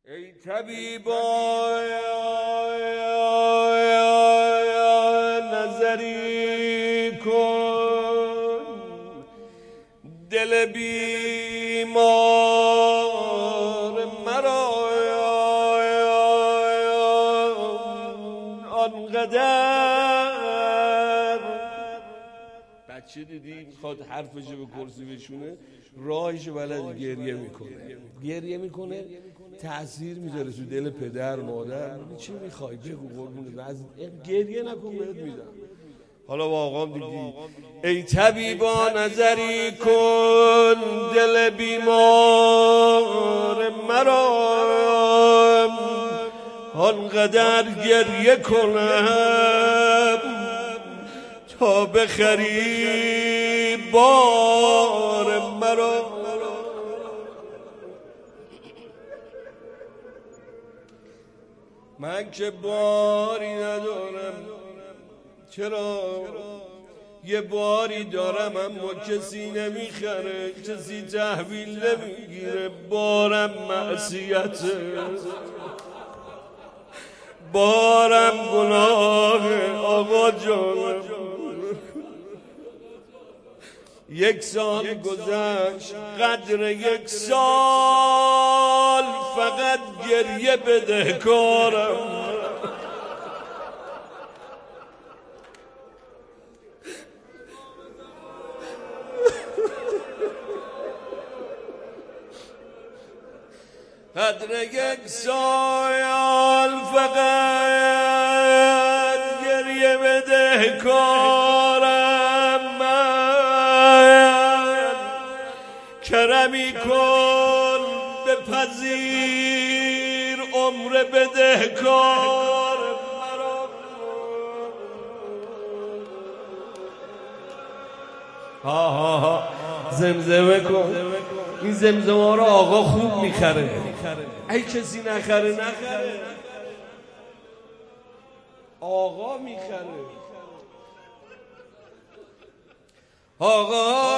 ای طبیبا نظری کن دل بیمار مرا آنقدر بچه دیدی میخواد حرفشو به کرسی بشونه راهشو بلد گریه میکنه تأثیر میذاره تو دل پدر مادر. چی میخوای بگو قربونه گریه نکن بهت میدم. حالا با آقام دیدی ای طبیبا نظری کن دل بیمار مرا آنقدر گریه کنم تا بخری بار مرا. من که باری ندارم، چرا یه باری دارم اما کسی نمیخره، کسی تحویل نمیگیره. بارم معصیته، بارم گناه آقا جانم. 1 سال گذشت قدر 1 سال فقط گریه بدهکارم. قدر 1 سال فقط گریه بدهکارم. کرمی کن بپذیر عمر بدهکار مرا. ها زمزمه کن. این زمزمه رو آقا خوب میخره. ای کسی نخره آقا میخره. آقا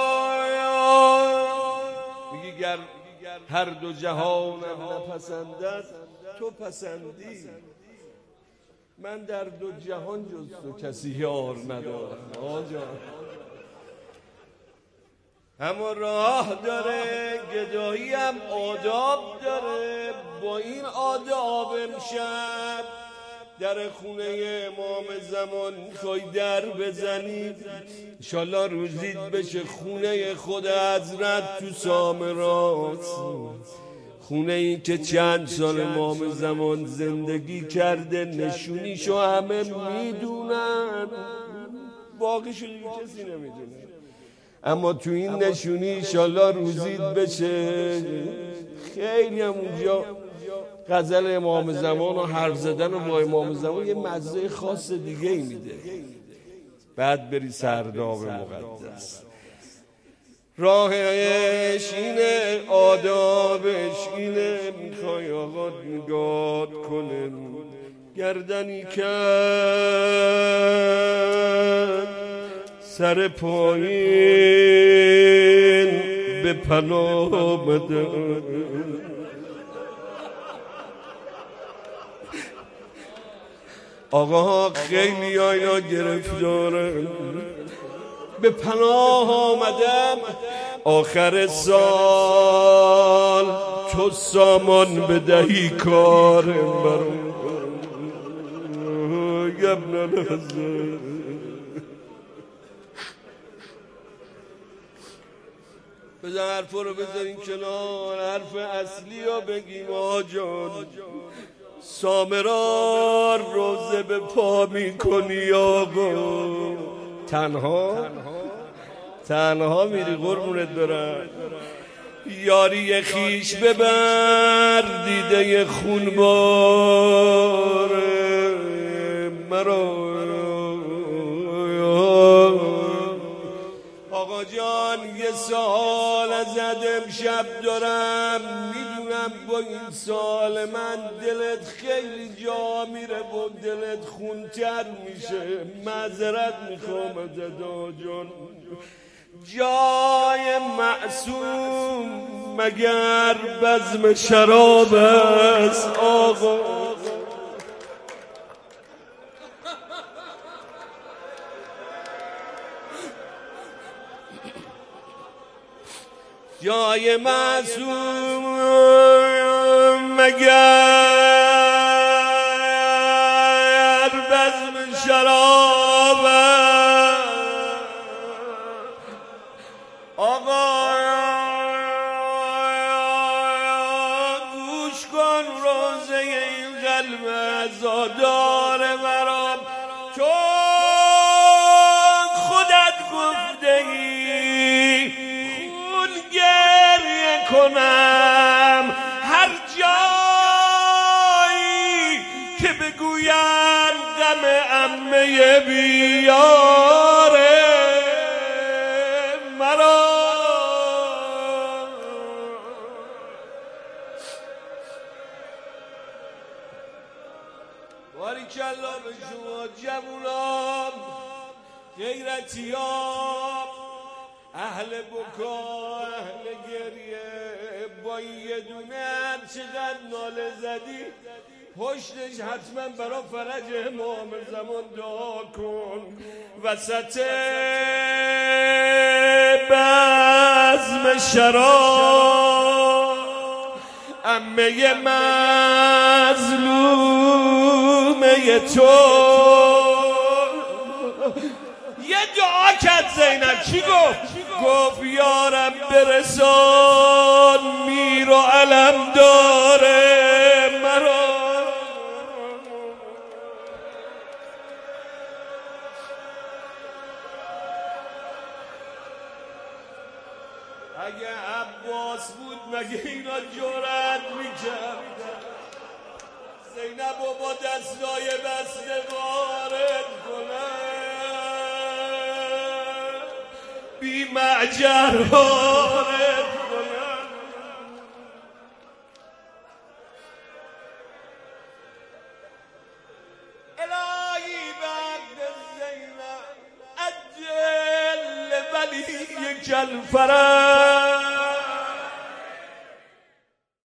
میگی گر هر 2 جهانم نپسندد تو پسندی. من در 2 جهان جز تو کسی یار ندارم آجا. اما راه داره، گدایی هم آداب داره. با این آداب امشب در خونه امام زمان میخوای در بزنید، انشالله روزید بشه خونه خود حضرت تو سامرات. خونه ای که چند سال امام زمان زندگی کرده، نشونیشو همه میدونن، باقیشو دیگه کسی نمیدونه. اما تو این نشونی انشالله روزید بشه. خیلی هم اونجا غزل امام زمان و حرف زدن و با امام زمان یه مزه خاص دیگه ای میده. بعد بری سرداب مقدس، راهش اینه، آدابش اینه. میخوای آقا نگاه کنه، گردنی کرد سر پایین به پناه آمده. آقا خیلی اینا گرفتارن. به پناه آمدم آخر سال تو سامان بدهی کارم برام. ابن الحسن بذار حرف رو بذاریم کنار، حرف اصلی رو بگیم. آجان سامرار روزه به پا میکنی آقا، تنها میری قربونت برم. یاری خیش ببر دیده خونبار مرا. آقا جان یه سوال ازت امشب دارم، میدونم با این سوال من دلت خیلی جا میره و دلت خونتر میشه. معذرت میخوام ازت آقا جان. جای معصوم مگر بزم شراب است آقا. جای معصوم مگر بزم شراب آقا. گوش کن روزه این قلب عزادار مرا، چون خودت گفته ای خون گریه کنم هر جایی که بگویم غم عمه بیاره مرا. باریکلا به شما جوونام، غیرتیام، اهل بکا، اهل گریه، با این یه دونه چقدر ناله زدی، پشتش حتما برا فرج امام زمان دعا کن. وسط بزم شراب عمه مظلومه تو یه دعا کرد. زینب چی گفت؟ گفت یارم برسان میر و علم داره مرا. اگه عباس بود مگه اینا جرأت میکرد زینب رو با دستای بسته وارد کنن، بی معجر وارد کنن؟ الهی بعد زینب عجل ولی کل فرج